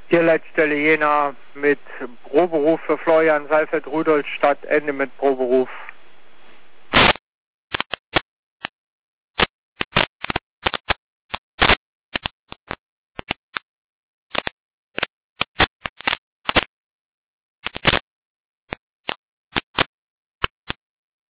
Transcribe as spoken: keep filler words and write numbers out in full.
Hier letztstelle Jena mit Proberuf für Florian Seifert, Rudolstadt, Ende mit Proberuf.